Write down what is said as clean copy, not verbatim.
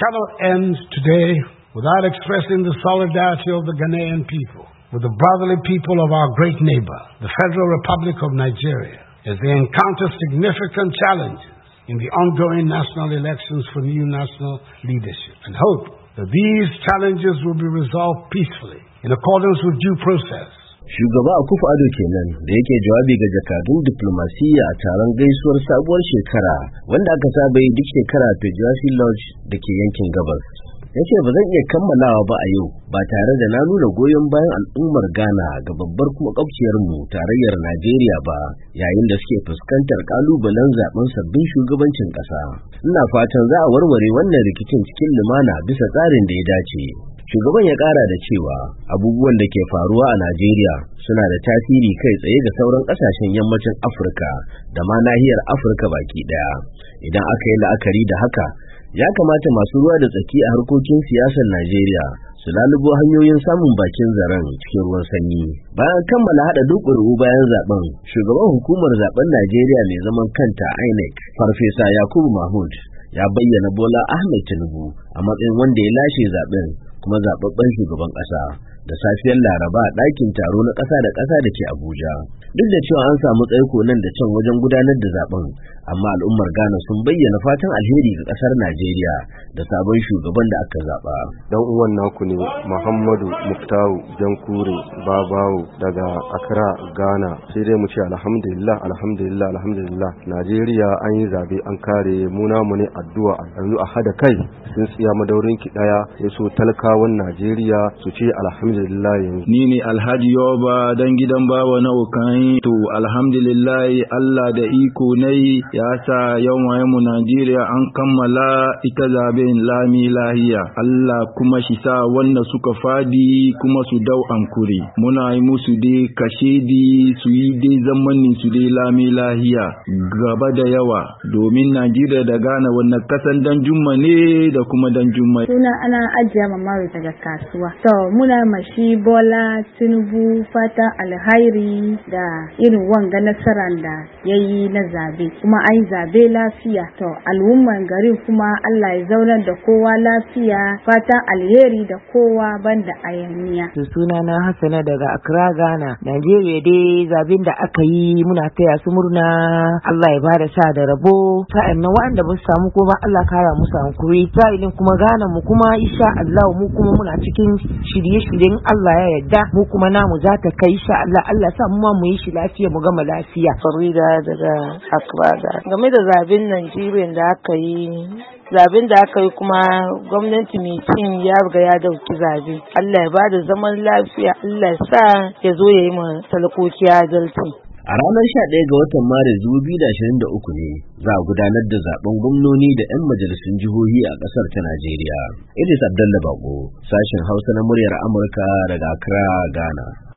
cannot end today without expressing the solidarity of the Ghanaian people with the brotherly people of our great neighbor, the Federal Republic of Nigeria, as they encounter significant challenges in the ongoing national elections for new national leadership, and hope that these challenges will be resolved peacefully in accordance with due process. Shugaba Akufo-Addo kenan da yake jawabi ga jakadun diplomasiyya a taron gaisuwar sabuwar shekara wanda aka saba yi duk shekara a Pejuasi Lodge da ke yankin Gabas. Yace ba zan iya kammalawa ba a yau ba tare da na nuna goyon bayan al'ummar Ghana ga babbar kuma mu tarayyar Najeriya ba yayin da suke fuskantar kalubalen zaben sabbin shugabancin ƙasa. Ina fatan za a warware wannan rikicin cikin lumana bisa tsarin da ya dace. Shugaban ya ƙara da cewa abubuwan da ke faruwa a Najeriya suna da tasiri kai tsaye ga sauran ƙasashen yammacin Afirka da ma nahiyar Afirka baki ɗaya. Idan aka yi la'akari da haka, ya kamata masu ruwa da tsaki a harkokin siyasar Najeriya su lalubo hanyoyin samun bakin zaren cikin ruwan sanyi. Bayan kammala haɗa duk ƙuri'u bayan zaben, shugaban hukumar zaben Najeriya mai zaman kanta INEC, Farfesa Yakubu Mahmud, ya bayyana Bola Ahmed Tinubu a matsayin wanda ya lashe zaben kuma zababben shugaban ƙasa da safiyar Laraba a ɗakin taro na ƙasa da ƙasa da ke Abuja. Duk da cewa an samu tsaiko nan da can wajen gudanar da zaben, amma al'ummar Ghana sun bayyana fatan alheri ga ƙasar Najeriya da sabon shugaban da aka zaɓa. Dan uwan naku ne Muhammadu Muftahu Jankure Babawo daga Accra, Ghana. Sai dai mu ce alhamdulillah, alhamdulillah, alhamdulillah. Najeriya an yi zabe an kare mu namu ne addu'a yanzu a hada kai sun tsiya madaurin ki daya sai so talakawan Najeriya su ce alhamdulillah yanzu. Ni ne Alhaji Yoba dan gidan Baba na Okan. To alhamdulillah Allah da iko nai ya sa yawan mu Najeriya an kammala ita zaben lami lahiya. Allah kuma shi sa wanda suka fadi kuma su dau ankuri. Muna yi musu dai kashedi su yi dai zamanin su dai lami lahiya gaba da yawa domin Najeriya da Ghana wannan kasan dan jumma ne da kuma dan jumma. Suna ana ajiya mamaru daga kasuwa. To muna mashi Bola Tinubu fata alhairi da irin wanga nasarar da ya yi na zabe kuma an yi zabe lafiya. To al'umman garin kuma Allah ya zaunar da kowa lafiya, fatan alheri da kowa banda ayaniya. Suna na Hassana daga Accra, Ghana. Najeriya dai zabin da aka yi muna taya su murna, Allah ya bada sa da rabo. Sa'an nan waɗanda ba su samu ko ba Allah kara musu hankuri. Sa'ilin kuma Ghana mu kuma insha Allah mu kuma muna cikin shirye-shiryen Allah ya yarda mu kuma namu za ta kai insha Allah sa mu ma mu yi shi lafiya mu gama lafiya. Farida daga Accra. Game da zabin Najeriya da aka yi, zabin da aka yi kuma gwamnati mai cin ya riga ya dauki zabe. Allah ya bada zaman lafiya, Allah ya sa ya zo ya yi ma talakoki adalci. A ranar 11 ga watan Maris 2023 ne za a gudanar da zaben gwamnoni da 'yan majalisun jihohi a ƙasar ta Najeriya. Idris Abdallah Bako, sashen Hausa na muryar Amurka daga Accra, Ghana.